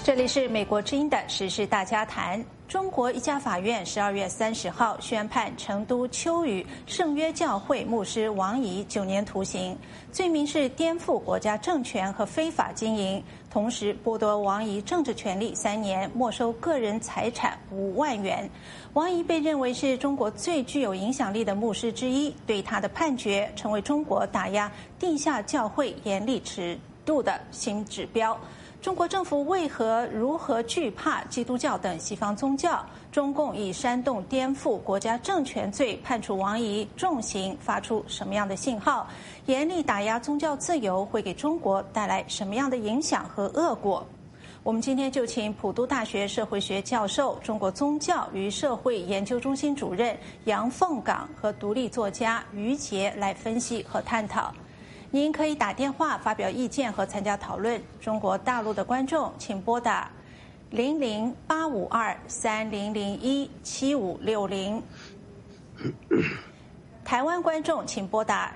这里是美国之音的时事大家谈。中国一家法院12月30号宣判成都秋雨圣约教会牧师王怡9年徒刑，罪名是颠覆国家政权和非法经营，同时剥夺王怡政治权利3年，没收个人财产5万元。王怡被认为是中国最具有影响力的牧师之一，对他的判决成为中国打压地下教会严厉尺度的新指标。中国政府如何惧怕基督教等西方宗教？中共以煽动颠覆国家政权罪判处王怡重刑，发出什么样的信号？严厉打压宗教自由会给中国带来什么样的影响和恶果？我们今天就请普渡大学社会学教授、中国宗教与社会研究中心主任杨凤岗和独立作家于杰来分析和探讨。您可以打电话发表意见和参加讨论。中国大陆的观众请拨打008523001756，台湾观众请拨打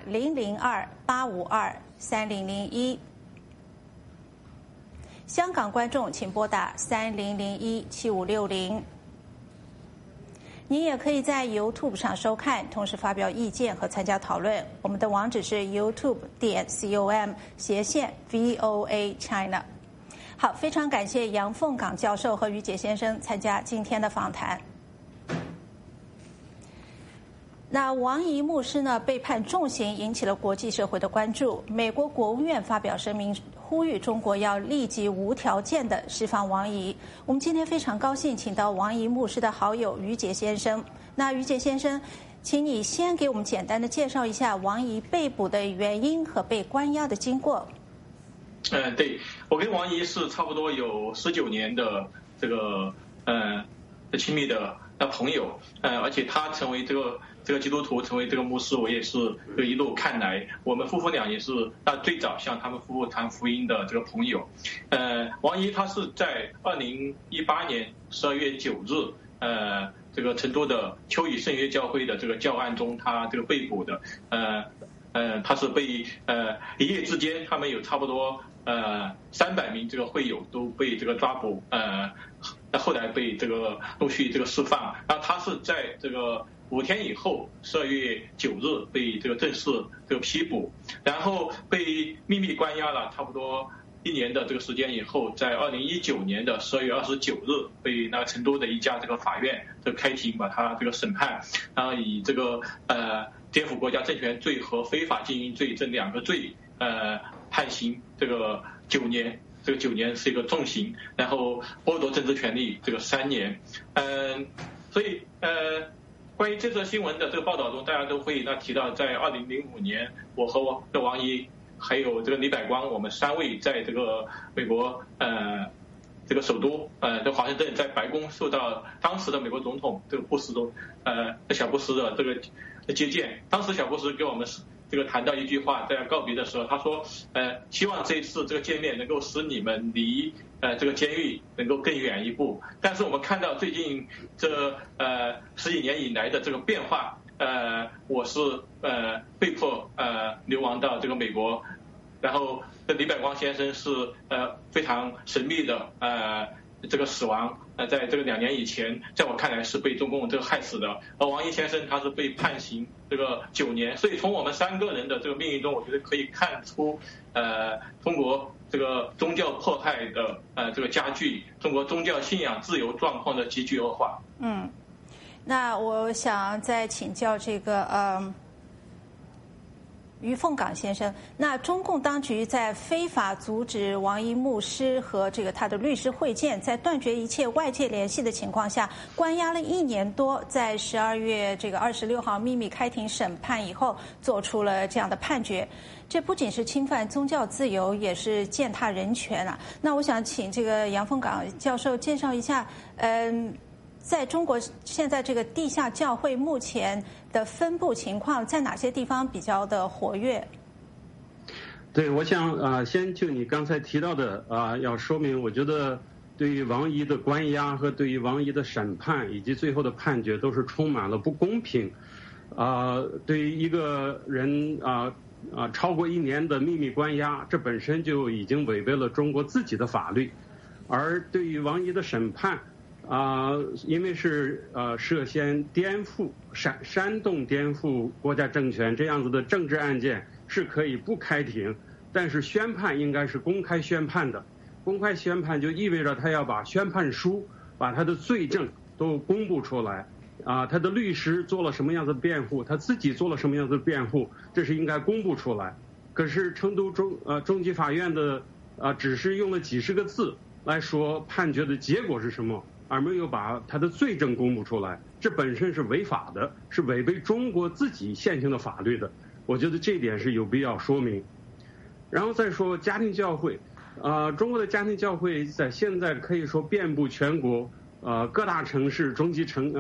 002-852-3001，香港观众请拨打3001-7560。您也可以在 YouTube 上收看，同时发表意见和参加讨论。我们的网址是 youtube.com/VOA China。好，非常感谢杨凤岗教授和于杰先生参加今天的访谈。那王怡牧师呢被判重刑，引起了国际社会的关注。美国国务院发表声明，呼吁中国要立即无条件的释放王怡。我们今天非常高兴请到王怡牧师的好友于杰先生。那于杰先生，请你先给我们简单的介绍一下王怡被捕的原因和被关押的经过。 对，我跟王怡是差不多有19年的这个亲密的朋友，而且他成为这个基督徒，成为这个牧师，我也是一路看来，我们夫妇俩也是最早向他们夫妇谈福音的这个朋友。王怡他是在2018年12月9日，这个成都的秋雨圣约教会的这个教案中，他这个被捕的。他是被一夜之间，他们有差不多300名这个会友都被这个抓捕，后来被这个陆续这个释放。然后他是在这个5天以后，12月9日被这个正式这个批捕，然后被秘密关押了差不多1年的这个时间以后，在2019年的12月29日被那个成都的一家这个法院这个开庭把他这个审判，然后以这个颠覆国家政权罪和非法经营罪这2个罪判刑这个9年，这个9年是一个重刑，然后剥夺政治权利这个3年。所以关于这则新闻的这个报道中，大家都会提到，在2005年，我和我的王怡还有这个李百光，我们3位在这个美国这个首都的华盛顿，在白宫受到当时的美国总统这个布什小布什的这个接见。当时小布什给我们这个谈到一句话，在告别的时候，他说希望这一次这个见面能够使你们离这个监狱能够更远一步。但是我们看到最近这10几年以来的这个变化，我是被迫流亡到这个美国，然后李百光先生是非常神秘的这个死亡，在这个2年以前，在我看来是被中共这个害死的。而王怡先生他是被判刑这个9年，所以从我们3个人的这个命运中，我觉得可以看出中国这个宗教迫害的这个加剧，中国宗教信仰自由状况的急剧恶化。 那我想再请教这个于凤岗先生，那中共当局在非法阻止王怡牧师和这个他的律师会见，在断绝一切外界联系的情况下，关押了1年多，在12月26号秘密开庭审判以后，做出了这样的判决。这不仅是侵犯宗教自由，也是践踏人权啊。那我想请这个杨凤岗教授介绍一下，在中国现在这个地下教会目前的分布情况，在哪些地方比较的活跃？ 对，我想先就你刚才提到的要说明，我觉得对于王怡的关押和对于王怡的审判以及最后的判决都是充满了不公平。对于一个人超过1年的秘密关押，这本身就已经违背了中国自己的法律。 而对于王毅的审判，因为是涉嫌颠覆煽动颠覆国家政权这样子的政治案件是可以不开庭，但是宣判应该是公开宣判的。公开宣判就意味着他要把宣判书、把他的罪证都公布出来，他的律师做了什么样的辩护，他自己做了什么样的辩护，这是应该公布出来。可是成都中级法院的只是用了几十个字来说判决的结果是什么，而没有把他的罪证公布出来，这本身是违法的，是违背中国自己现行的法律的。我觉得这点是有必要说明。然后再说家庭教会，中国的家庭教会在现在可以说遍布全国，各大城市、中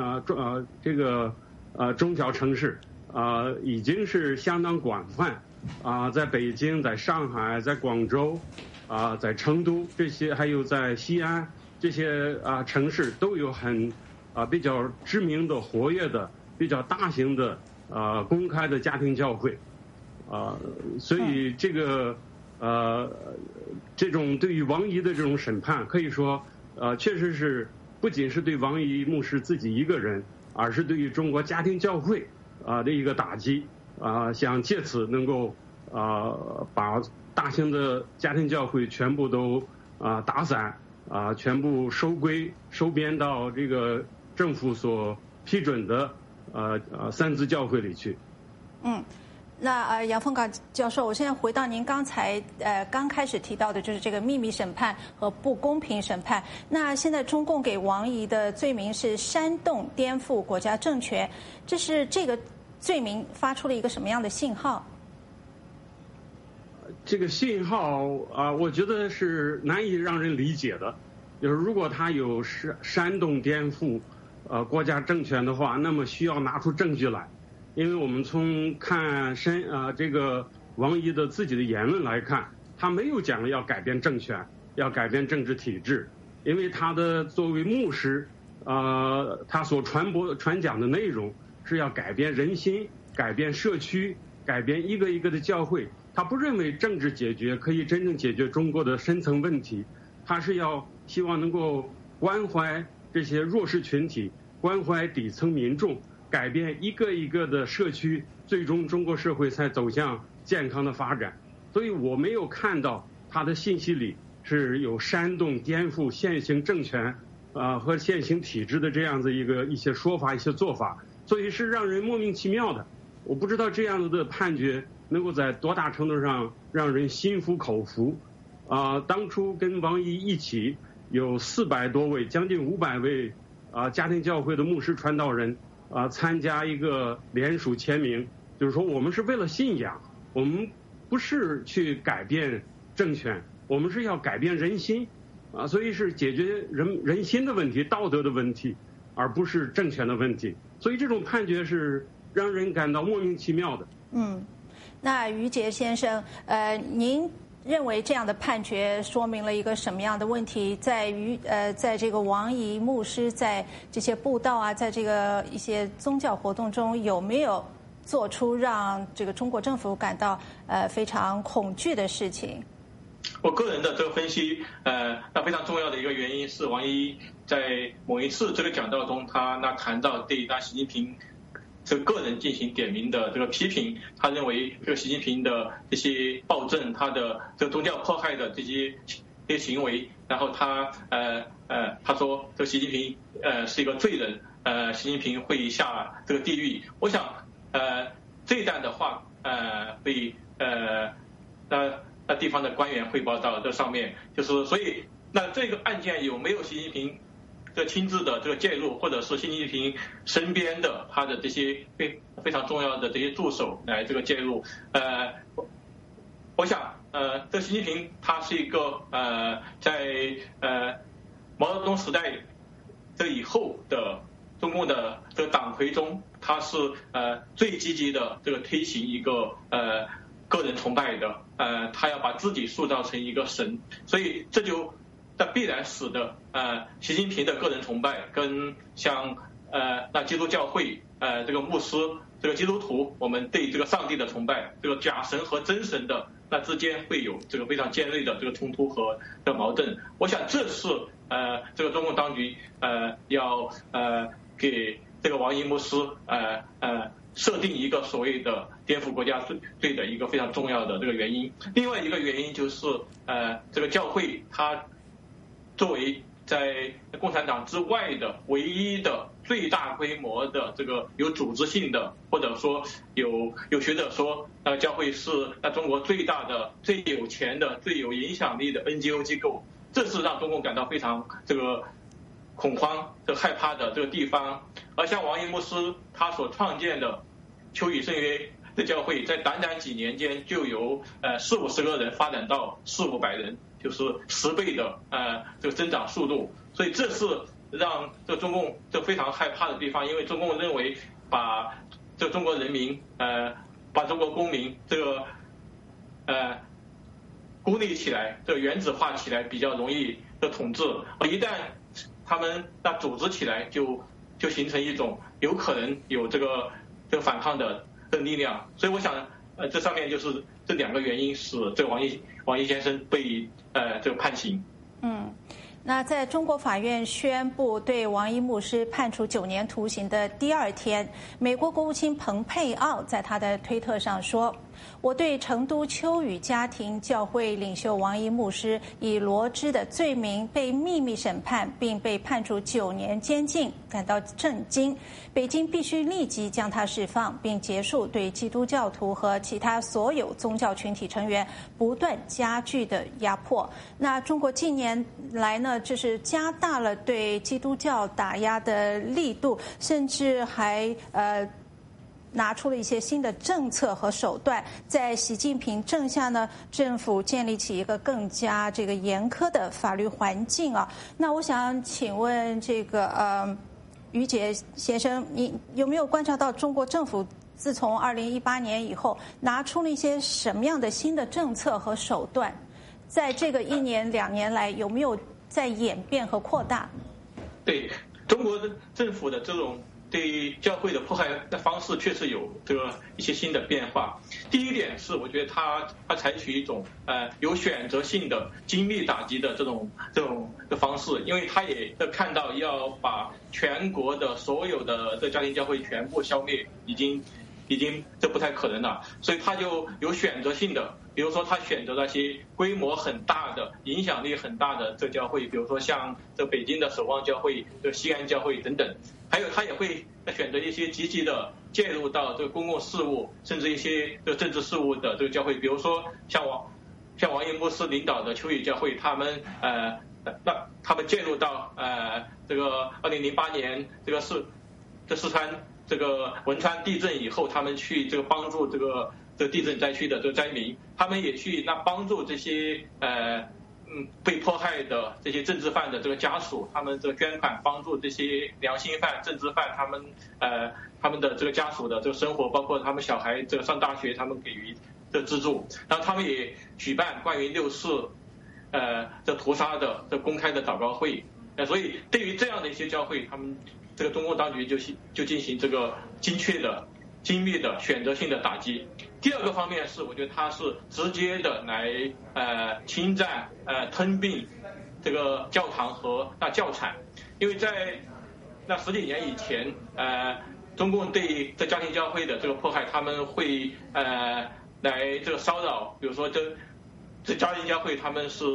小城市，已经是相当广泛，在北京、在上海、在广州，在成都这些，还有在西安这些城市都有比较知名的、活跃的、比较大型的公开的家庭教会，所以这种对于王毅的这种审判，可以说确实是不仅是对王毅牧师自己一个人，而是对于中国家庭教会的一个打击，想借此能够把大型的家庭教会全部都打散，全部收编到这个政府所批准的三自教会里去。 那杨凤岗教授，我现在回到您刚才刚开始提到的，就是这个秘密审判和不公平审判。那现在中共给王毅的罪名是煽动颠覆国家政权，这个罪名发出了一个什么样的信号？ 这个信号我觉得是难以让人理解的。就是如果他有煽动颠覆国家政权的话，那么需要拿出证据来。因为我们从看这个王毅的自己的言论来看，他没有讲要改变政权，要改变政治体制。因为他的作为牧师，他所传讲的内容是要改变人心，改变社区，改变一个一个的教会。他不认为政治解决可以真正解决中国的深层问题，他是希望能够关怀这些弱势群体，关怀底层民众，改变一个一个的社区，最终中国社会才走向健康的发展。所以我没有看到他的信息里是有煽动颠覆现行政权和现行体制的这样子一些说法、一些做法，所以是让人莫名其妙的。我不知道这样子的判决能够在多大程度上让人心服口服。当初跟王毅一起有400多位，将近500位家庭教会的牧师传道人参加一个联署签名，就是说我们是为了信仰，我们不是去改变政权，我们是要改变人心所以是解决人心的问题、道德的问题，而不是政权的问题。所以这种判决是让人感到莫名其妙的。 那于杰先生，您认为这样的判决说明了一个什么样的问题？在于在这个王毅牧师在这些布道在这个一些宗教活动中，有没有做出让这个中国政府感到非常恐惧的事情？ 我个人的这个分析，那非常重要的一个原因是王毅在某一次这个讲道中，他谈到对习近平这个个人进行点名的这个批评，他认为这个习近平的这些暴政，他的这个宗教迫害的这些行为，然后他说这个习近平是一个罪人，习近平会下这个地狱。我想这一段的话被那地方的官员汇报到这上面，就是所以那这个案件有没有习近平这亲自的这个介入，或者是习近平身边的他的这些非常重要的这些助手来这个介入？我想这习近平他是一个在毛泽东时代这以后的中共的这个党魁中，他是最积极的这个推行一个个人崇拜的，他要把自己塑造成一个神，所以这就必然使得习近平的个人崇拜跟像那基督教会这个牧师这个基督徒，我们对这个上帝的崇拜，这个假神和真神的那之间会有这个非常尖锐的这个冲突和的矛盾。我想这是这个中共当局要给这个王毅牧师设定一个所谓的颠覆国家罪的一个非常重要的这个原因。另外一个原因就是这个教会它作为在共产党之外的唯一的最大规模的这个有组织性的，或者说有学者说教会是中国最大的、最有钱的、最有影响力的 NGO 机构，这是让中共感到非常这个恐慌、害怕的这个地方。而像王毅牧师他所创建的秋雨圣约的教会，在短短几年间就由40-50个人发展到400-500人，就是10倍的这个增长速度。所以这是让这中共这非常害怕的地方，因为中共认为把这中国人民把中国公民这个孤立起来，这个原子化起来比较容易的统治，而一旦他们组织起来就形成一种有可能有这个反抗的力量。所以我想这上面就是这2个原因使这个王毅先生被这个判刑。 那在中国法院宣布对王毅牧师判处9年徒刑的第2天，美国国务卿蓬佩奥在他的推特上说：“我对成都秋雨家庭教会领袖王毅牧师以罗织的罪名被秘密审判并被判处9年监禁感到震惊。北京必须立即将他释放，并结束对基督教徒和其他所有宗教群体成员不断加剧的压迫。”那中国近年来呢，这是加大了对基督教打压的力度，甚至还拿出了一些新的政策和手段。在习近平政下呢，政府建立起一个更加这个严苛的法律环境啊。那我想请问这个于杰先生，你有没有观察到中国政府自从2018年以后拿出了一些什么样的新的政策和手段？在这个1年2年来，有没有在演变和扩大？ 对，中国的政府的这种对教会的迫害的方式确实有这个一些新的变化。第一点是，我觉得他采取一种有选择性的精密打击的这种的方式，因为他也看到要把全国的所有的这家庭教会全部消灭，已经这不太可能了，所以他就有选择性的。比如说，他选择那些规模很大的、影响力很大的这教会，比如说像这北京的守望教会、这西安教会等等。还有，他也会选择一些积极的介入到这个公共事务，甚至一些这个政治事务的这个教会，比如说像王毅牧师领导的秋雨教会，他们介入到这个2008年这个四川这个汶川地震以后，他们去这个帮助这个地震灾区的这个灾民，他们也去帮助这些被迫害的这些政治犯的这个家属，他们这个捐款帮助这些良心犯、政治犯他们的这个家属的这个生活，包括他们小孩这个上大学，他们给予的资助。然后他们也举办关于6·4这屠杀的这公开的祷告会。所以对于这样的一些教会，他们这个中共当局就进行这个精确的、精密的、选择性的打击。第二个方面是，我觉得他是直接的来侵占、吞并这个教堂和教产，因为在10几年以前，中共对这家庭教会的这个迫害，他们会来这个骚扰，比如说这家庭教会他们是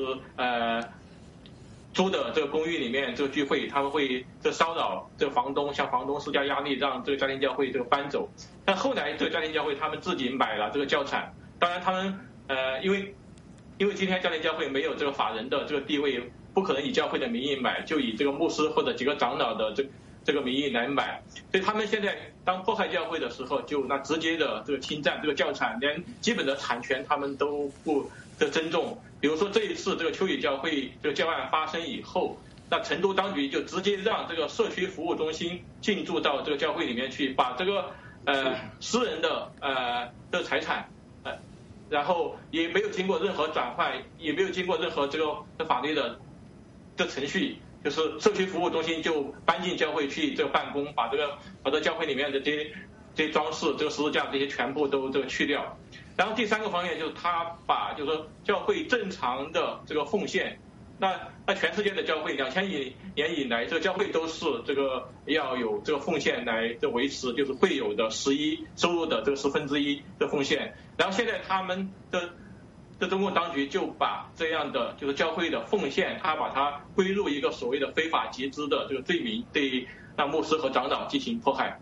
租的这个公寓里面这个聚会，他们会骚扰这个房东，向房东施加压力，让这个家庭教会这个搬走。但后来这个家庭教会他们自己买了这个教产，当然他们因为今天家庭教会没有这个法人的这个地位，不可能以教会的名义买，就以这个牧师或者几个长老的这个名义来买，所以他们现在当迫害教会的时候，就直接的这个侵占这个教产，连基本的产权他们都不尊重。比如说这一次这个秋雨教会这个教案发生以后，那成都当局就直接让这个社区服务中心进驻到这个教会里面去，把这个私人的财产然后也没有经过任何转换，也没有经过任何这个法律的程序，就是社区服务中心就搬进教会去这个办公，把这教会里面的这些装饰，这个十字架这些全部都去掉。 然后第三个方面就是他把就是说教会正常的这个奉献，那全世界的教会2000年以来，这个教会都是这个要有这个奉献来维持，就是会有的11%收入的这个1/10的奉献。然后现在他们的中共当局就把这样的就是教会的奉献，他把它归入一个所谓的非法集资的这个罪名，对让牧师和长老进行迫害。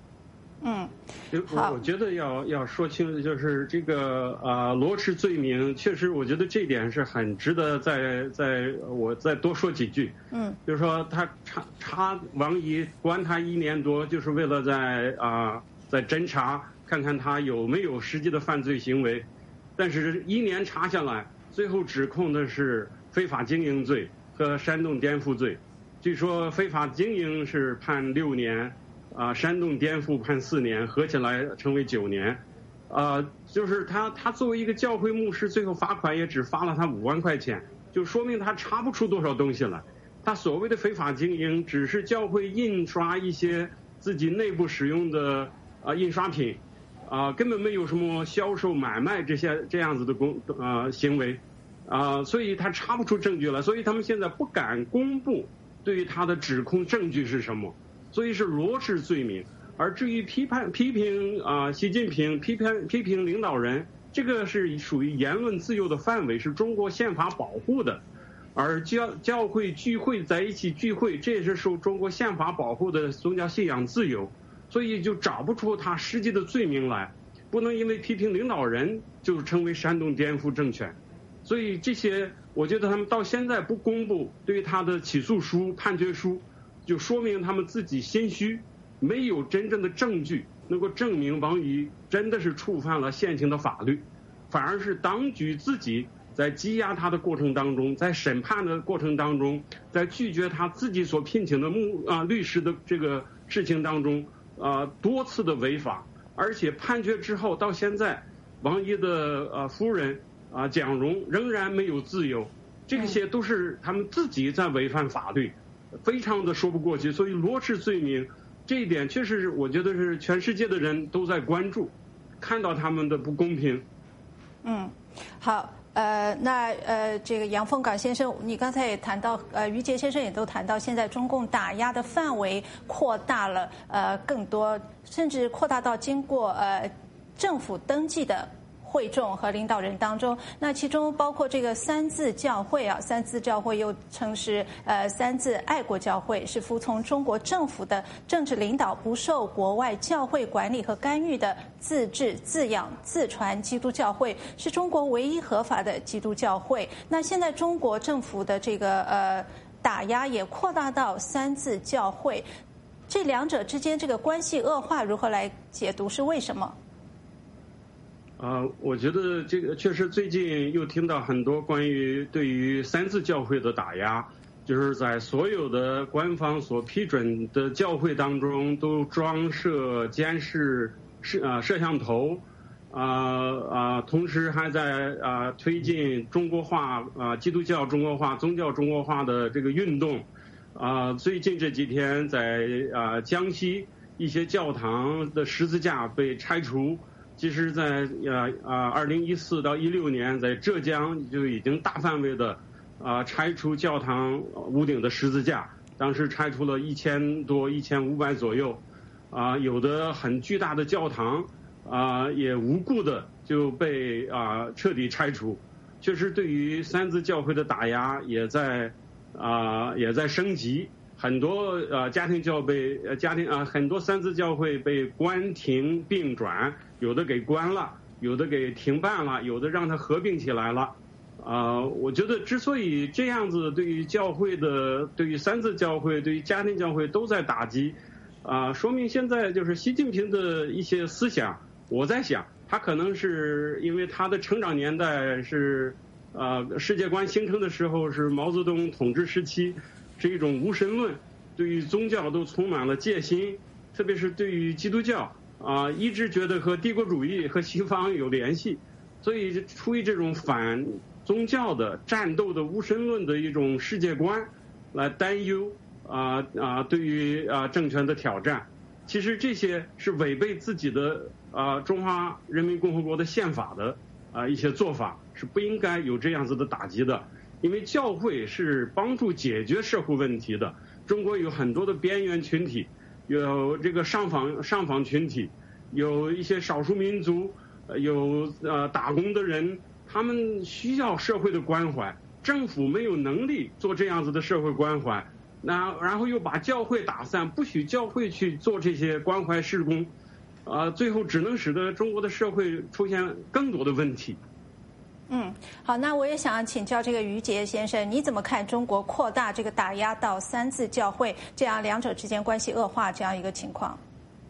我觉得要说清楚，就是这个罗织罪名，确实我觉得这点是很值得我再多说几句。就是说他查王怡关他1年多，就是为了在侦查看看他有没有实际的犯罪行为，但是1年查下来，最后指控的是非法经营罪和煽动颠覆罪。据说非法经营是判6年。煽动颠覆判4年，合起来成为9年。就是他作为一个教会牧师，最后罚款也只罚了他5万块钱，就说明他查不出多少东西来。他所谓的非法经营，只是教会印刷一些自己内部使用的印刷品，根本没有什么销售买卖这样子的行为，所以他查不出证据来，所以他们现在不敢公布对于他的指控证据是什么。所以是罗织罪名，而至于批评习近平、批评领导人，这个是属于言论自由的范围，是中国宪法保护的。而教会聚会在一起聚会，这也是受中国宪法保护的宗教信仰自由，所以就找不出他实际的罪名来，不能因为批评领导人就成为煽动颠覆政权。所以这些，我觉得他们到现在不公布对于他的起诉书、判决书。就说明他们自己心虚，没有真正的证据能够证明王怡真的是触犯了现行的法律，反而是当局自己在羁押他的过程当中，在审判的过程当中，在拒绝他自己所聘请的律师的这个事情当中，多次的违法，而且判决之后到现在，王怡的夫人蒋蓉仍然没有自由，这些都是他们自己在违反法律。非常的说不过去，所以罗织罪名这一点确实我觉得是全世界的人都在关注，看到他们的不公平。 好，这个杨凤岗先生，你刚才也谈到，于杰先生也都谈到，现在中共打压的范围扩大了，更多，甚至扩大到经过政府登记的会众和领导人当中，那其中包括这个三自教会三自教会又称是三自爱国教会，是服从中国政府的政治领导，不受国外教会管理和干预的自治、自养、自传基督教会，是中国唯一合法的基督教会。那现在中国政府的这个打压也扩大到三自教会，这两者之间这个关系恶化，如何来解读？是为什么？ 我觉得这个确实最近又听到很多关于对于三自教会的打压，就是在所有的官方所批准的教会当中都装设监视摄像头，同时还在推进中国化基督教中国化、宗教中国化的这个运动。最近这几天在江西一些教堂的十字架被拆除。其实在2014到16年，在浙江就已经大范围的拆除教堂屋顶的十字架，当时拆除了1000多、1500左右，有的很巨大的教堂也无故的就被彻底拆除。确实，对于三自教会的打压也在升级。很多家庭教会很多三自教会被关停并转，有的给关了，有的给停办了，有的让它合并起来了。我觉得之所以这样子，对于教会的、对于三自教会、对于家庭教会都在打击，说明现在就是习近平的一些思想，我在想，他可能是因为他的成长年代是世界观形成的时候是毛泽东统治时期。是一种无神论，对于宗教都充满了戒心，特别是对于基督教一直觉得和帝国主义和西方有联系，所以出于这种反宗教的战斗的无神论的一种世界观来担忧对于政权的挑战， 其实这些是违背自己的中华人民共和国的宪法的一些做法，是不应该有这样子的打击的。因为教会是帮助解决社会问题的。中国有很多的边缘群体，有这个上访群体，有一些少数民族，有打工的人，他们需要社会的关怀，政府没有能力做这样子的社会关怀，然后又把教会打散，不许教会去做这些关怀事工，最后只能使得中国的社会出现更多的问题。 好，那我也想请教这个于杰先生，你怎么看中国扩大这个打压到三自教会，这样两者之间关系恶化这样一个情况？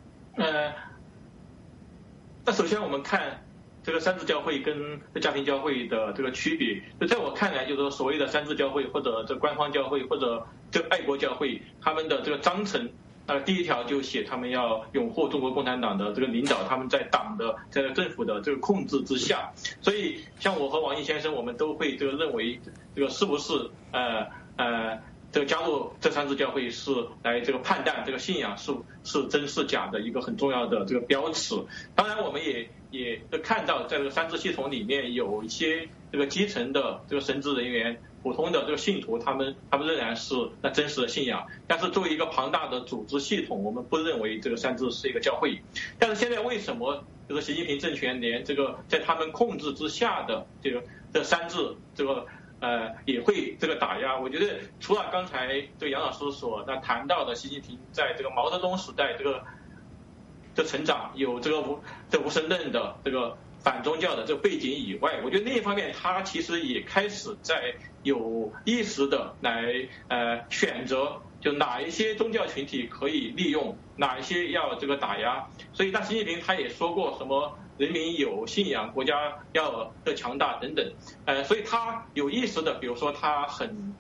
那首先我们看这个三自教会跟家庭教会的这个区别，在我看来，就是说所谓的三自教会或者这官方教会或者这爱国教会，他们的这个章程。第一条就写他们要拥护中国共产党的这个领导，他们在党的在政府的这个控制之下。所以像我和王毅先生，我们都会这个认为这个是不是这个加入这三自教会是来这个判断这个信仰是真是假的一个很重要的这个标尺。当然我们也看到在这个三自系统里面有一些这个基层的这个神职人员，普通的这个信徒，他们仍然是那真实的信仰。但是作为一个庞大的组织系统，我们不认为这个三自是一个教会。但是现在为什么就是习近平政权连这个在他们控制之下的这三自也会这个打压？我觉得除了刚才这个杨老师所谈到的习近平在这个毛泽东时代这成长有这无神论的这个反宗教的这个背景以外，我觉得另一方面他其实也开始在有意识的来选择就哪一些宗教群体可以利用，哪一些要这个打压。所以习近平他也说过什么人民有信仰，国家要强大等等。所以他有意识的，比如说他很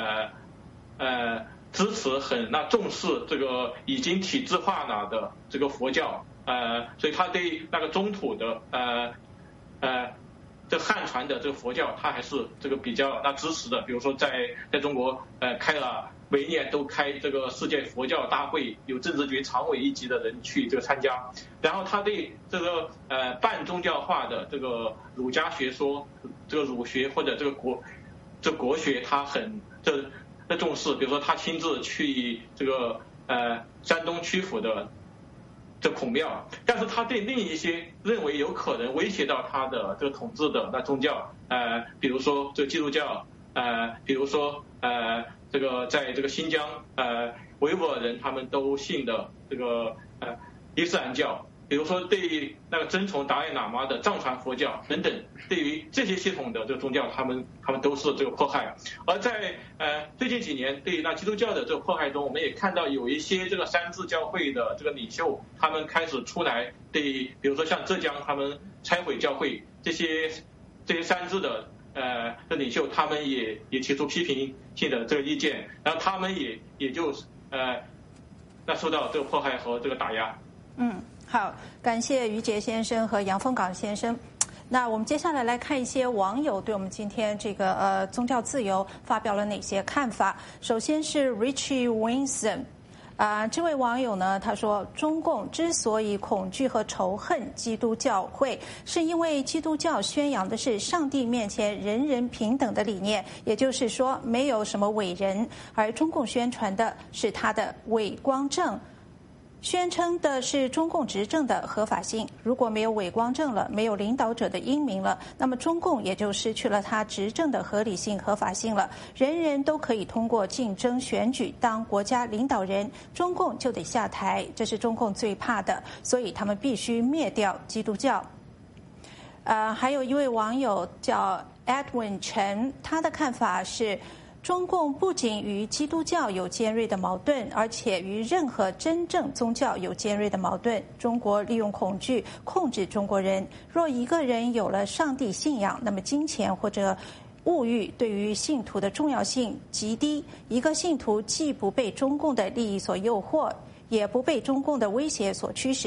支持很重视这个已经体制化了的这个佛教。所以他对那个中土的这汉传的这个佛教，他还是这个比较支持的。比如说在中国开了每年都开这个世界佛教大会，有政治局常委一级的人去这个参加。然后他对这个半宗教化的这个儒家学说，这个儒学或者这个国学，他很重视。比如说他亲自去这个山东曲阜的这孔庙，但是他对另一些认为有可能威胁到他的这个统治的宗教，比如说这个基督教，比如说这个在这个新疆维吾尔人他们都信的这个伊斯兰教，比如说对于那个遵从达赖喇嘛的藏传佛教等等，对于这些系统的这个宗教，他们都是这个迫害。而在最近几年对于基督教的这个迫害中，我们也看到有一些这个三自教会的这个领袖，他们开始出来对，比如说像浙江他们拆毁教会，这些三自的领袖，他们也提出批评性的这个意见，然后他们也就受到这个迫害和这个打压。 好，感谢于杰先生和杨凤岗先生。那我们接下来来看一些网友对我们今天这个宗教自由发表了哪些看法。首先是 Richie Winson。这位网友呢，他说中共之所以恐惧和仇恨基督教会，是因为基督教宣扬的是上帝面前人人平等的理念，也就是说没有什么伟人，而中共宣传的是他的伪光正，宣称的是中共执政的合法性。如果没有伪光正了，没有领导者的英明了，那么中共也就失去了他执政的合理性、合法性了。人人都可以通过竞争选举当国家领导人，中共就得下台，这是中共最怕的，所以他们必须灭掉基督教。还有一位网友叫 Edwin 陈，他的看法是中共不仅与基督教有尖锐的矛盾，而且与任何真正宗教有尖锐的矛盾。中国利用恐惧控制中国人。若一个人有了上帝信仰，那么金钱或者物欲对于信徒的重要性极低。一个信徒既不被中共的利益所诱惑，也不被中共的威胁所驱使，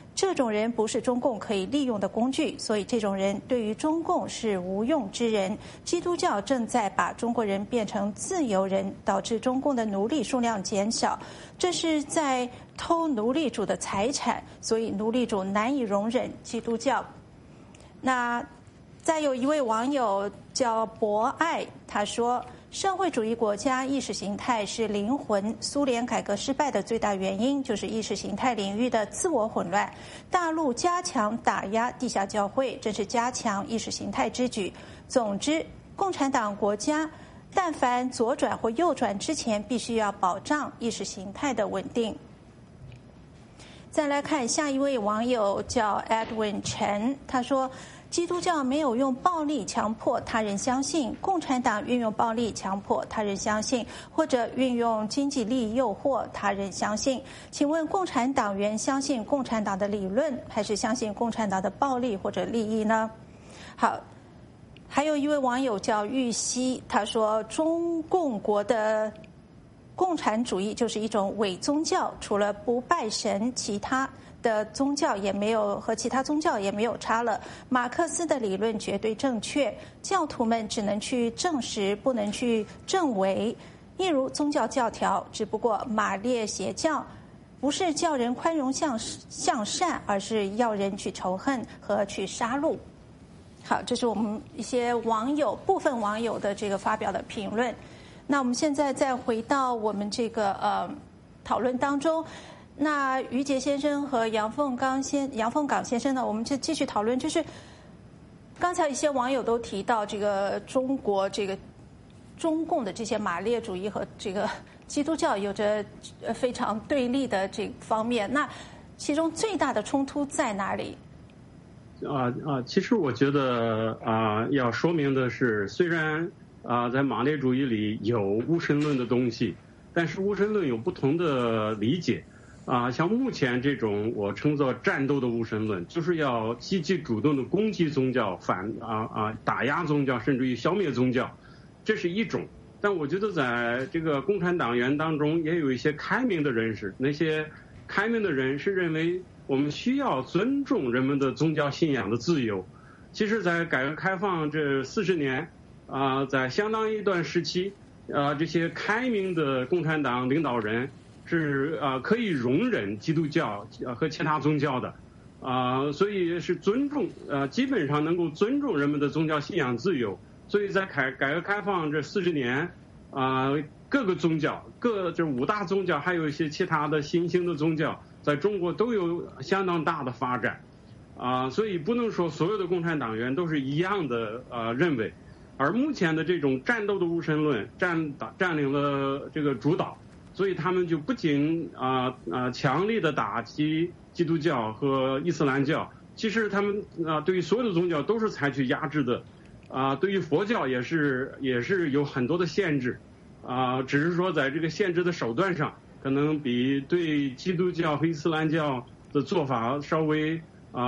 这种人不是中共可以利用的工具，所以这种人对于中共是无用之人。基督教正在把中国人变成自由人，导致中共的奴隶数量减少，这是在偷奴隶主的财产，所以奴隶主难以容忍基督教。那再有一位网友叫博爱，他说社会主义国家意识形态是灵魂，苏联改革失败的最大原因就是意识形态领域的自我混乱。大陆加强打压地下教会，这是加强意识形态之举。总之，共产党国家但凡左转或右转之前，必须要保障意识形态的稳定。再来看下一位网友叫 Edwin 陈，他说基督教没有用暴力强迫他人相信，共产党运用暴力强迫他人相信，或者运用经济利益诱惑他人相信。请问共产党员相信共产党的理论，还是相信共产党的暴力或者利益呢？好，还有一位网友叫玉溪，他说中共国的共产主义就是一种伪宗教，除了不拜神，其他的宗教也没有，和其他宗教也没有差了。马克思的理论绝对正确，教徒们只能去证实，不能去证伪。一如宗教教条，只不过马列邪教不是叫人宽容向善，而是要人去仇恨和去杀戮。好，这是我们一些部分网友的这个发表的评论。那我们现在再回到我们这个讨论当中。那于杰先生和杨凤港先生呢，我们就继续讨论，就是刚才一些网友都提到这个中共的这些马列主义和这个基督教有着非常对立的这方面，那其中最大的冲突在哪里？ 其实我觉得要说明的是，虽然在马列主义里有无神论的东西，但是无神论有不同的理解。像目前这种我称作战斗的无神论，就是要积极主动的攻击宗教，打压宗教，甚至于消灭宗教，这是一种。但我觉得在这个共产党员当中也有一些开明的人士，那些开明的人是认为我们需要尊重人们的宗教信仰的自由。其实在改革开放这40年在相当一段时期这些开明的共产党领导人是可以容忍基督教和其他宗教的所以是尊重基本上能够尊重人们的宗教信仰自由。所以在改革开放这40年各个宗教这5大宗教还有一些其他的新兴的宗教在中国都有相当大的发展所以不能说所有的共产党员都是一样的认为。而目前的这种战斗的无神论占领了这个主导，所以他们就不仅强力的打击基督教和伊斯兰教，其实他们对于所有的宗教都是采取压制的对于佛教也是有很多的限制只是说在这个限制的手段上可能比对基督教和伊斯兰教的做法稍微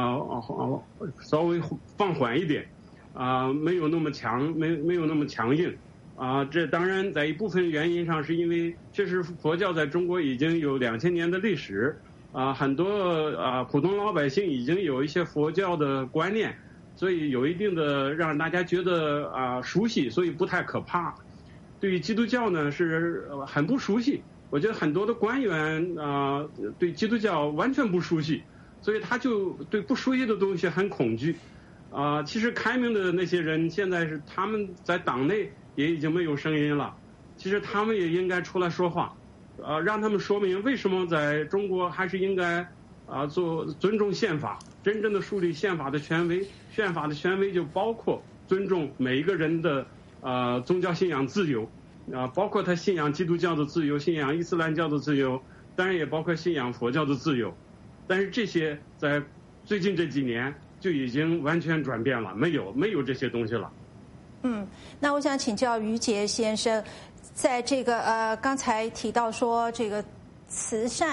放缓一点没有那么强，没有那么强硬这当然在一部分原因上是因为确实佛教在中国已经有2000年的历史很多普通老百姓已经有一些佛教的观念，所以有一定的让大家觉得熟悉，所以不太可怕。对于基督教呢是很不熟悉，我觉得很多的官员对基督教完全不熟悉，所以他就对不熟悉的东西很恐惧其实开明的那些人现在是他们在党内也已经没有声音了，其实他们也应该出来说话让他们说明为什么在中国还是应该尊重宪法，真正的树立宪法的权威。宪法的权威就包括尊重每一个人的宗教信仰自由包括他信仰基督教的自由，信仰伊斯兰教的自由，当然也包括信仰佛教的自由。但是这些在最近这几年就已经完全转变了，没有这些东西了。 那我想请教于杰先生，在这个刚才提到说这个慈善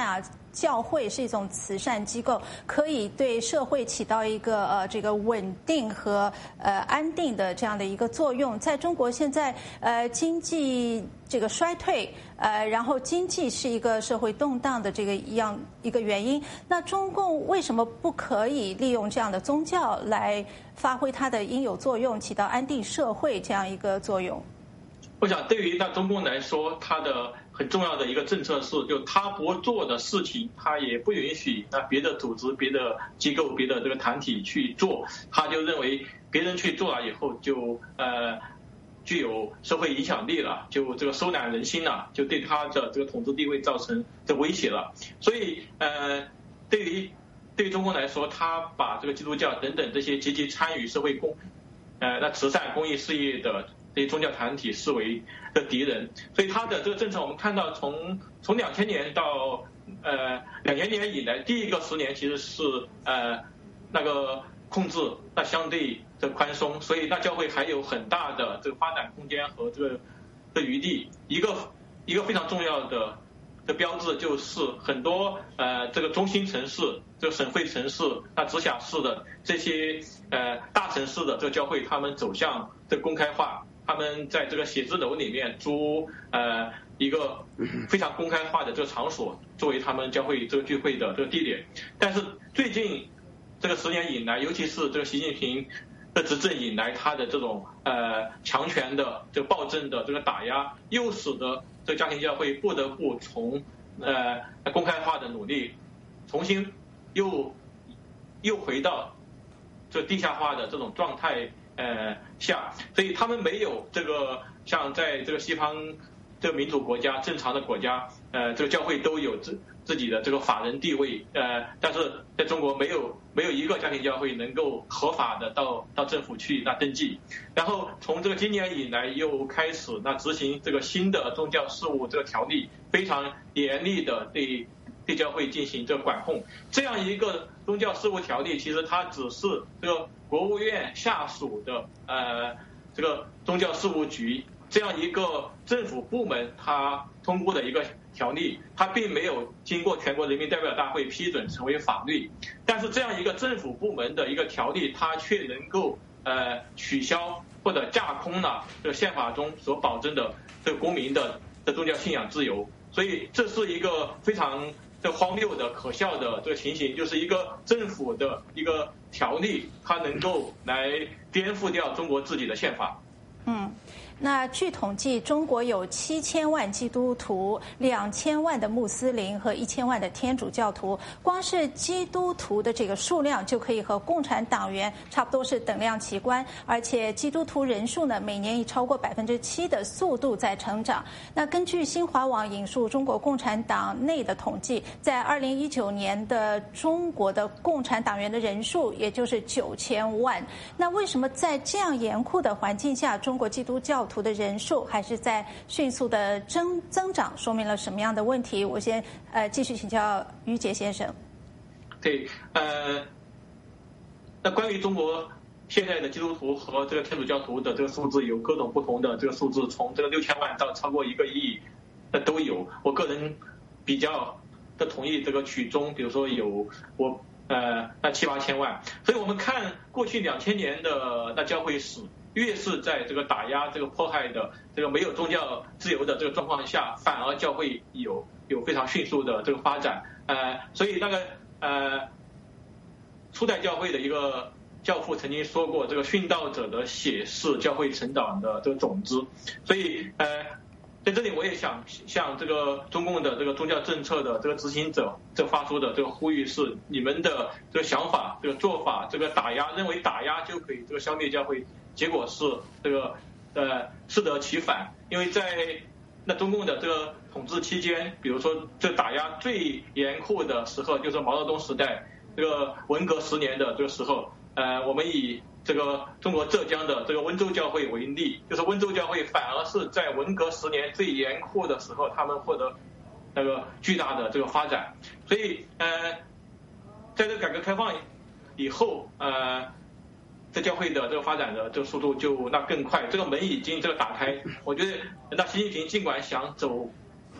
教会是一种慈善机构，可以对社会起到一个这个稳定和安定的这样的一个作用。在中国现在经济这个衰退，然后经济是一个社会动荡的这个一个原因。那中共为什么不可以利用这样的宗教来发挥它的应有作用，起到安定社会这样一个作用？ 我想，对于中共来说，它的很重要的一个政策是，就他不做的事情，他也不允许别的组织、别的机构、别的这个团体去做。他就认为别人去做了以后，就具有社会影响力了，就这个收揽人心了，就对他的这个统治地位造成的威胁了。所以对于中共来说，他把这个基督教等等这些积极参与社会慈善公益事业的这些宗教团体视为的敌人。所以他的这个政策，我们看到从2000年到2000年以来，第一个10年其实是那个控制相对的宽松，所以教会还有很大的这个发展空间和这个的余地。一个非常重要的标志就是很多这个中心城市、这个省会城市、直辖市的这些大城市的这个教会，他们走向这个公开化，他们在这个写字楼里面租一个非常公开化的这个场所作为他们教会这个聚会的这个地点。但是最近这个10年以来，尤其是这个习近平的执政以来，他的这种强权的这个暴政的这个打压，又使得这个家庭教会不得不从公开化的努力，重新又回到这地下化的这种状态下。所以他们没有这个像在这个西方这个民主国家、正常的国家，这个教会都有自己的这个法人地位，但是在中国没有一个家庭教会能够合法的到政府去登记。然后从这个今年以来又开始执行这个新的宗教事务这个条例，非常严厉的对教会进行这个管控。这样一个宗教事务条例，其实它只是这个国务院下属的这个宗教事务局这样一个政府部门它通过的一个条例，它并没有经过全国人民代表大会批准成为法律。但是这样一个政府部门的一个条例，它却能够取消或者架空了这个宪法中所保证的这个公民的宗教信仰自由。所以这是一个非常荒谬的、可笑的这个情形，就是一个政府的一个条例，它能够来颠覆掉中国自己的宪法。 那据统计，中国有7000万基督徒、2000万的穆斯林和1000万的天主教徒。光是基督徒的这个数量就可以和共产党员差不多是等量齐观，而且基督徒人数呢，每年以超过7%的速度在成长。那根据新华网引述中国共产党内的统计，在2019年的中国的共产党员的人数也就是9000万。那为什么在这样严酷的环境下，中国基督教徒的人数还是在迅速的增长，说明了什么样的问题？我先继续请教于杰先生。 对，那关于中国现在的基督徒和这个天主教徒的这个数字，有各种不同的这个数字，从这个6000万到超过1个亿，都有。我个人比较的同意这个取中，比如说有7-8千万。所以我们看过去2000年的教会史，越是在这个打压、这个迫害的、这个没有宗教自由的这个状况下，反而教会有非常迅速的这个发展。所以初代教会的一个教父曾经说过，这个殉道者的血是教会成长的这个种子。所以在这里我也想向这个中共的这个宗教政策的这个执行者发出的这个呼吁是：你们的这个想法、这个做法、这个打压，认为打压就可以这个消灭教会，结果是这个适得其反。因为在中共的这个统治期间，比如说这打压最严酷的时候，就是毛泽东时代这个文革10年的这个时候，我们以这个中国浙江的这个温州教会为例，就是温州教会反而是在文革10年最严酷的时候，他们获得那个巨大的这个发展。所以在这个改革开放以后，这教会的这个发展的这个速度就更快，这个门已经这个打开。我觉得习近平尽管想走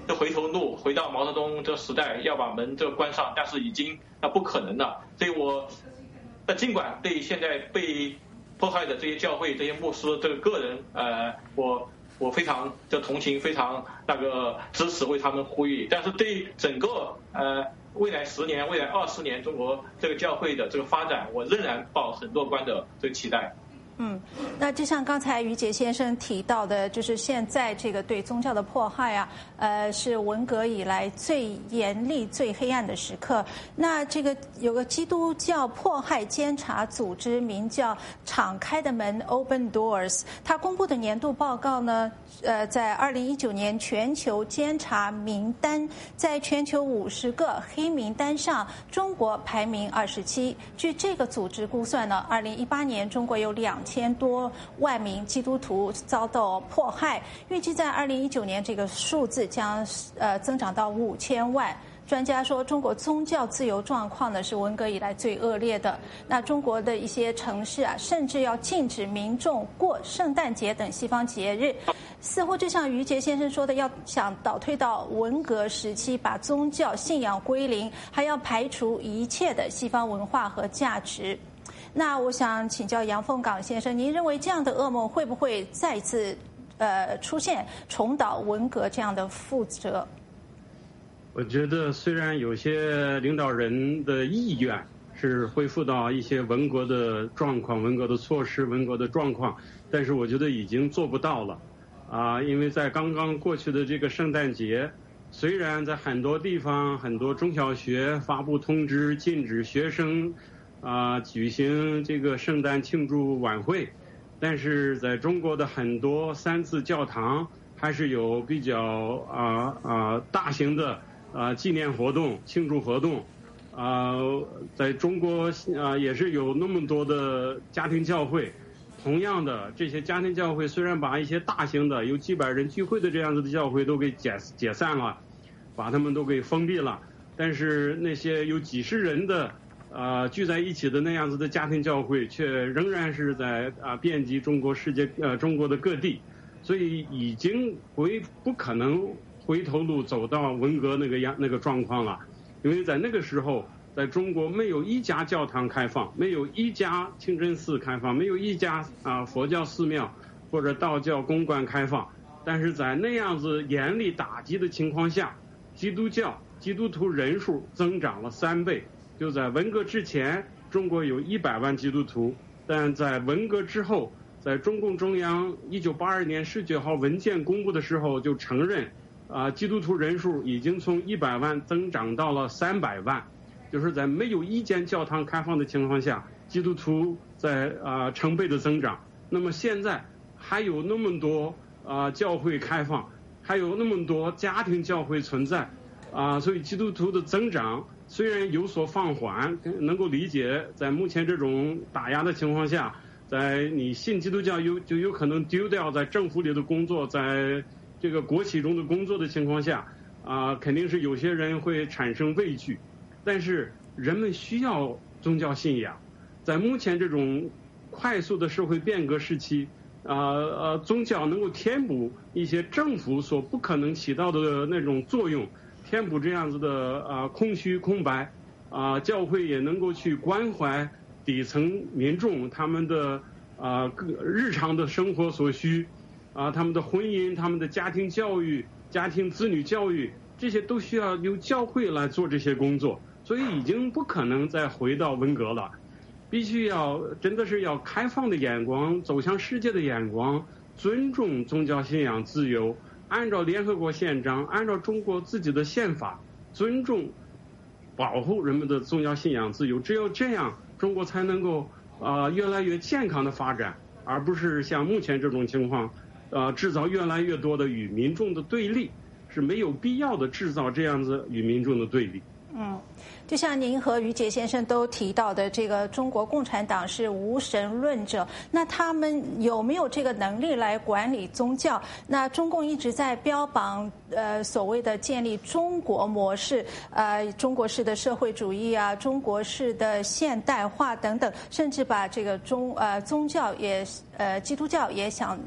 就回头路，回到毛泽东这个时代，要把门这个关上，但是已经不可能了。所以我尽管对现在被迫害的这些教会、这些牧师这个个人，我非常的同情，非常支持，为他们呼吁。但是对整个未来10年、未来20年中国这个教会的这个发展，我仍然抱很乐观的这个期待。 那就像刚才于杰先生提到的，就是现在这个对宗教的迫害啊，是文革以来最严厉、最黑暗的时刻。那这个有个基督教迫害监察组织，名叫“敞开的门 ”（Open Doors），它公布的年度报告呢，在2019年全球监察名单，在全球50个黑名单上，中国排名27。据这个组织估算呢，2018年中国有2000多万名基督徒遭到迫害，预计在2019年这个数字将增长到5000万。专家说，中国宗教自由状况呢是文革以来最恶劣的。那中国的一些城市啊，甚至要禁止民众过圣诞节等西方节日，似乎就像于杰先生说的，要想倒退到文革时期，把宗教信仰归零，还要排除一切的西方文化和价值。那我想请教杨凤岗先生，您认为这样的噩梦会不会再一次出现，重蹈文革这样的覆辙？ 我觉得虽然有些领导人的意愿是恢复到一些文革的状况、文革的措施、文革的状况，但是我觉得已经做不到了因为在刚刚过去的这个圣诞节，虽然在很多地方、很多中小学发布通知禁止学生举行这个圣诞庆祝晚会，但是在中国的很多3次教堂还是有比较大型的纪念活动、庆祝活动在中国也是有那么多的家庭教会。同样的，这些家庭教会虽然把一些大型的有几百人聚会的这样子的教会都给解散了，把他们都给封闭了，但是那些有几十人的聚在一起的那样子的家庭教会，却仍然是在遍及中国中国的各地，所以已经不可能回头路走到文革那个状况了，因为在那个时候，在中国没有一家教堂开放，没有一家清真寺开放，没有一家佛教寺庙或者道教公馆开放，但是在那样子严厉打击的情况下，基督徒人数增长了3倍。就在文革之前，中国有100万基督徒，但在文革之后，在中共中央1982年19号文件公布的时候就承认基督徒人数已经从100万增长到了300万，就是在没有一间教堂开放的情况下，基督徒在成倍的增长。那么现在还有那么多教会开放，还有那么多家庭教会存在所以基督徒的增长虽然有所放缓，能够理解，在目前这种打压的情况下，在你信基督教就有可能丢掉在政府里的工作，在这个国企中的工作的情况下肯定是有些人会产生畏惧。但是人们需要宗教信仰，在目前这种快速的社会变革时期宗教能够填补一些政府所不可能起到的那种作用，填补这样子的空虚空白教会也能够去关怀底层民众他们的日常的生活所需他们的婚姻、他们的家庭教育、家庭子女教育，这些都需要由教会来做这些工作，所以已经不可能再回到文革了。必须真的是要开放的眼光，走向世界的眼光，尊重宗教信仰自由，按照联合国宪章，按照中国自己的宪法，尊重保护人们的宗教信仰自由。只有这样，中国才能够越来越健康的发展，而不是像目前这种情况制造越来越多的与民众的对立，是没有必要的制造这样子与民众的对立。 就像您和于杰先生都提到的，这个中国共产党是无神论者，那他们有没有这个能力来管理宗教？那中共一直在标榜所谓的建立中国模式，中国式的社会主义中国式的现代化等等，甚至把这个宗教也基督教也想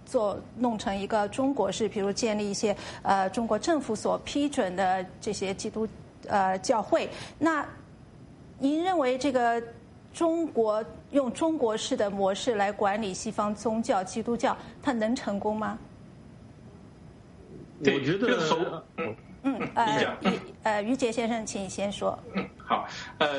弄成一个中国式，比如建立一些中国政府所批准的这些基督教会。那您认为这个中国用中国式的模式来管理西方宗教基督教，它能成功吗？ 我觉得于杰先生，请先说。 好，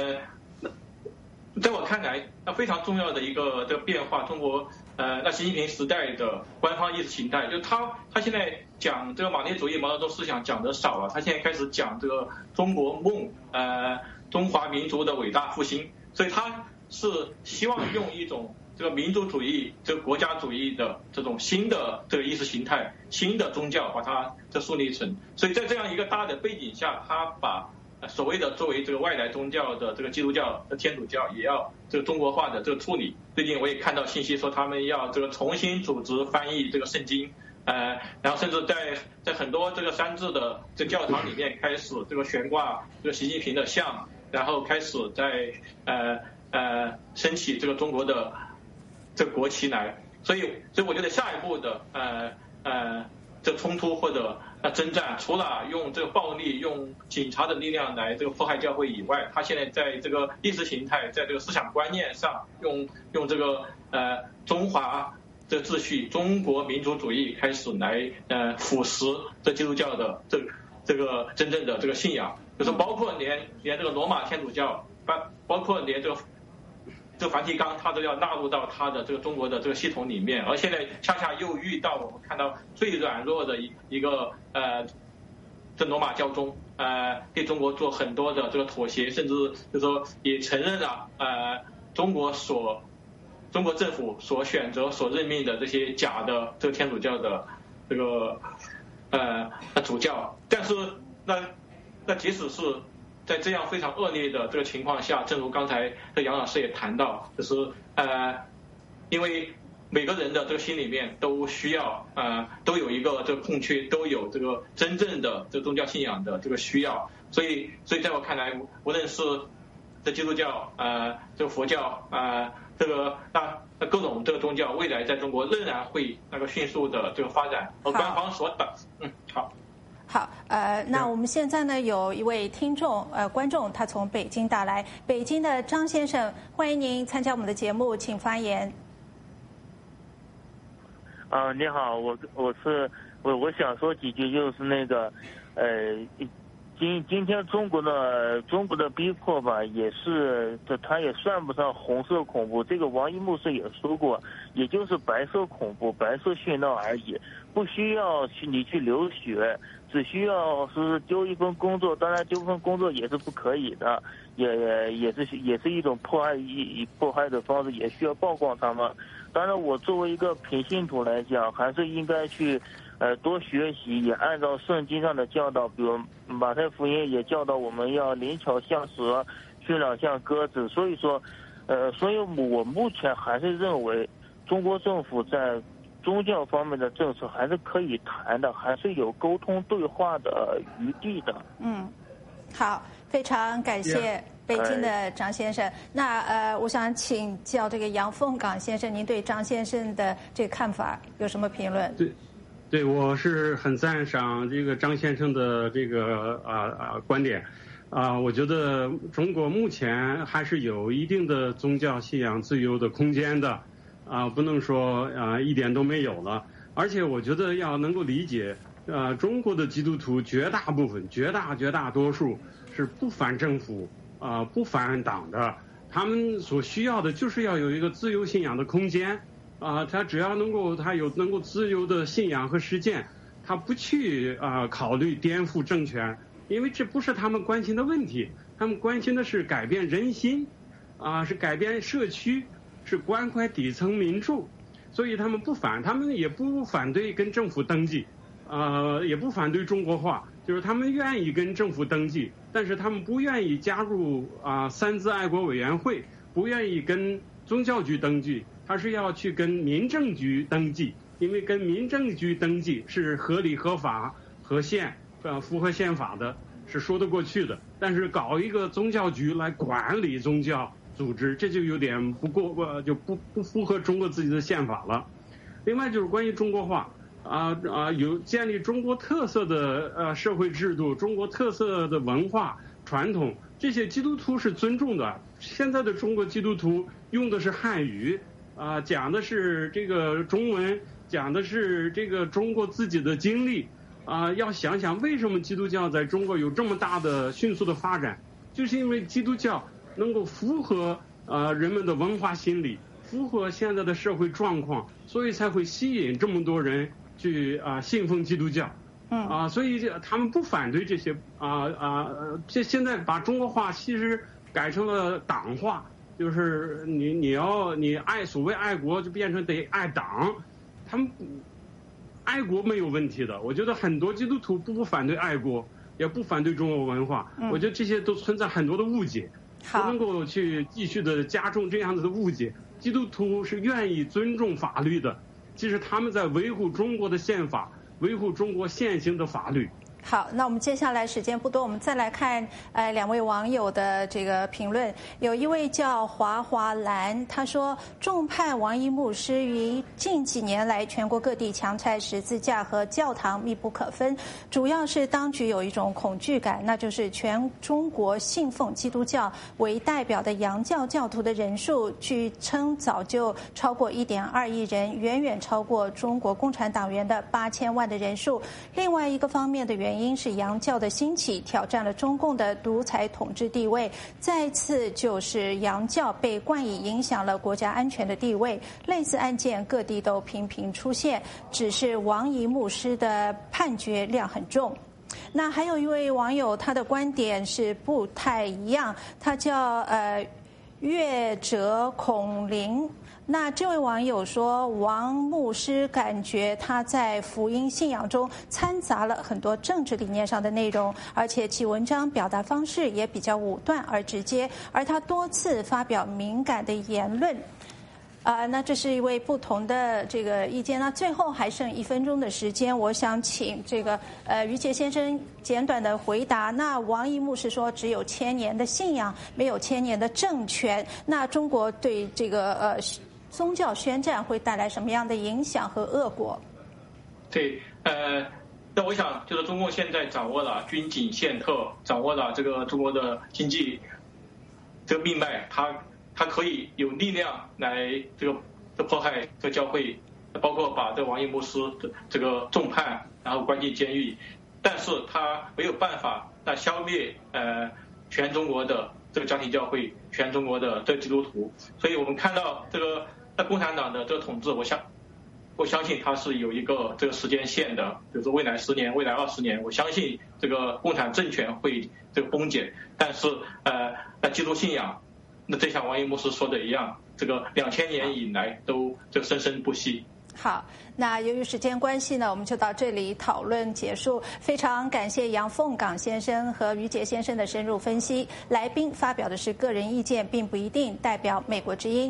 在我看来，非常重要的一个这个变化，中国那习近平时代的官方意识形态，就他现在讲这个马列主义、毛泽东思想讲的少了，他现在开始讲这个中国梦，中华民族的伟大复兴，所以他是希望用一种这个民族主义、这个国家主义的这种新的这个意识形态、新的宗教，把它这树立成。所以在这样一个大的背景下，他把所谓的作为这个外来宗教的这个基督教、天主教也要这个中国化的这个处理。最近我也看到信息说，他们要这个重新组织翻译这个圣经，然后甚至在很多这个山治的这教堂里面开始这个悬挂这个习近平的像，然后开始在升起这个中国的这个国旗来。所以我觉得下一步的这冲突或者征战，除了用这个暴力、用警察的力量来这个迫害教会以外，他现在在这个意识形态、在这个思想观念上，用这个中华的秩序、中国民族主义开始来腐蚀这基督教的这个真正的这个信仰，就是包括连这个罗马天主教，包括连这个梵蒂冈，它都要纳入到它的这个中国的这个系统里面。而现在恰恰又遇到我们看到最软弱的一个这罗马教宗，对中国做很多的这个妥协，甚至就是说也承认了中国政府所选择、所任命的这些假的这个天主教的这个主教。但是那即使是在这样非常恶劣的这个情况下，正如刚才杨老师也谈到，就是因为每个人的这个心里面都需要都有一个这个空缺，都有这个真正的这个宗教信仰的这个需要，所以在我看来，无论是这基督教这个佛教这个各种这个宗教，未来在中国仍然会那个迅速的这个发展，而官方所等。 好，那我们现在呢有一位观众，他从北京打来，北京的张先生，欢迎您参加我们的节目，请发言。 你好，我想说几句，就是那个今天中国的逼迫吧，也是它也算不上红色恐怖。这个王一牧师也说过，也就是白色恐怖、白色殉道而已，不需要你去流血，只需要是丢一份工作。当然丢份工作也是不可以的，也是一种迫害的方式，也需要曝光他们。当然我作为一个平信徒来讲，还是应该去多学习，也按照圣经上的教导，比如马太福音也教导我们要灵巧像蛇，驯养像鸽子。所以我目前还是认为中国政府在宗教方面的政策还是可以谈的，还是有沟通对话的余地的。 好，非常感谢北京的张先生。那我想请教这个杨凤岗先生，您对张先生的这个看法有什么评论？ 对，我是很赞赏这个张先生的这个观点。我觉得中国目前还是有一定的宗教信仰自由的空间的，不能说一点都没有了。而且我觉得要能够理解，中国的基督徒绝大部分、绝大多数是不反政府、不反党的，他们所需要的就是要有一个自由信仰的空间。他只要能够自由的信仰和实践，他不去考虑颠覆政权，因为这不是他们关心的问题，他们关心的是改变人心，是改变社区，是关怀底层民众，所以他们也不反对跟政府登记，也不反对中国化，就是他们愿意跟政府登记，但是他们不愿意加入三自爱国委员会，不愿意跟宗教局登记。他是要去跟民政局登记，因为跟民政局登记是合理合法符合宪法的，是说得过去的。但是搞一个宗教局来管理宗教组织，这就有点不符合中国自己的宪法了。 另外就是关于中国化，有建立中国特色的社会制度、中国特色的文化传统，这些基督徒是尊重的。现在的中国基督徒用的是汉语，讲的是这个中文，讲的是这个中国自己的经历，要想想为什么基督教在中国有这么大的迅速的发展，就是因为基督教能够符合人们的文化心理，符合现在的社会状况，所以才会吸引这么多人去信奉基督教。所以他们不反对这些现在把中国话其实改成了党化，就是你所谓爱国就变成得爱党，他们爱国没有问题的。我觉得很多基督徒不反对爱国，也不反对中国文化，我觉得这些都存在很多的误解，不能够去继续的加重这样子的误解。基督徒是愿意尊重法律的，其实他们在维护中国的宪法，维护中国现行的法律。 好，那我们接下来时间不多，我们再来看两位网友的这个评论。有一位叫华华兰，他说众叛王一牧师于近几年来全国各地强拆十字架和教堂密不可分，主要是当局有一种恐惧感，那就是全中国信奉基督教为代表的洋教教徒的人数，据称早就超过1.2亿人，远远超过中国共产党员的8000万的人数。另外一个方面的原因是洋教的兴起挑战了中共的独裁统治地位，再次就是洋教被冠以影响了国家安全的地位。类似案件各地都频频出现，只是王怡牧师的判决量很重。那还有一位网友，他的观点是不太一样，他叫月哲孔林。那这位网友说，王牧师感觉他在福音信仰中掺杂了很多政治理念上的内容，而且其文章表达方式也比较武断而直接，而他多次发表敏感的言论。那这是一位不同的这个意见。那最后还剩1分钟的时间，我想请这个于杰先生简短的回答。那王怡牧师说，只有1000年的信仰，没有1000年的政权。那中国对这个宗教宣战会带来什么样的影响和恶果？ 对，那我想就是中共现在掌握了军警宪特，掌握了这个中国的经济这个命脉，他可以有力量来这个迫害这个教会，包括把这王怡牧师这个重判，然后关进监狱，但是他没有办法消灭全中国的这个家庭教会，全中国的这个基督徒。所以我们看到这个共产党的这个统治，我相信它是有一个这个时间线的，比如说未来10年、未来20年，我相信这个共产政权会这个崩解。但是基督信仰，那就像王怡牧师说的一样，这个2000年以来都这个生生不息。 好，那由于时间关系呢，我们就到这里讨论结束。非常感谢杨凤岗先生和于杰先生的深入分析。来宾发表的是个人意见，并不一定代表美国之音。